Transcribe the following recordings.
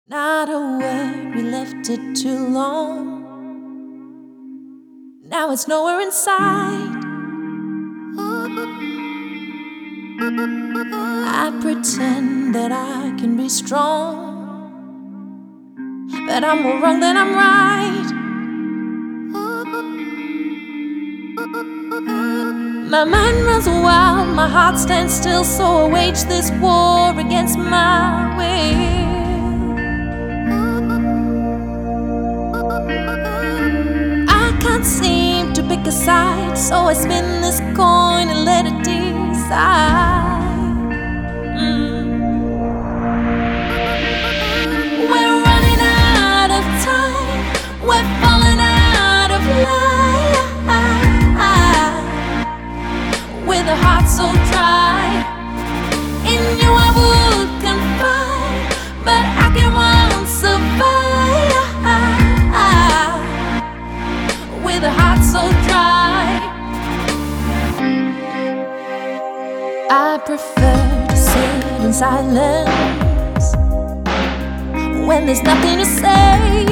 Not a word, we left it too long. Now it's nowhere in sight. I pretend that I can be strong, but I'm more wrong than I'm right. My mind runs wild, my heart stands still, so I wage this war against my will. I can't seem to pick a side, so I spin this coin and let it decide. We're running out of time, we're falling out of line, with a heart so dry. In you I would confide, but I can won't survive with a heart so dry. I prefer to sit in silence when there's nothing to say.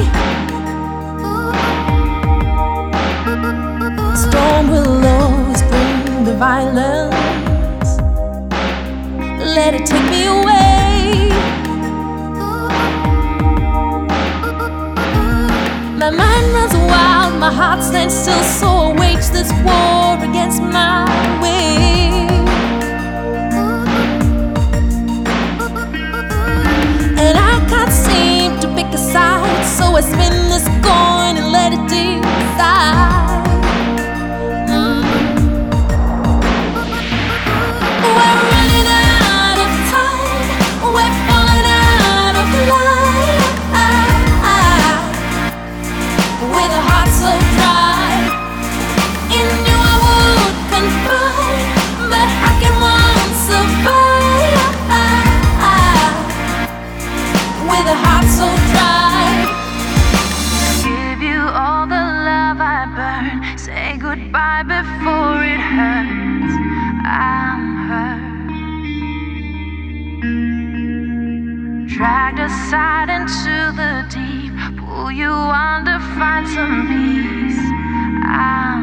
Storm will always bring the violence, let it take me away. My mind runs wild, my heart stands still, so I wage this war against my will. And I can't seem to pick a side, so I spin this coin and let it decide. We're running out of time, we're falling out of line, with a heart so dry. In you I would confide, but I can won't survive with a heart so dry. Give you all the love I burn, say goodbye before it hurts. I'm hurt, dragged aside into the deep, pull you under, find some peace.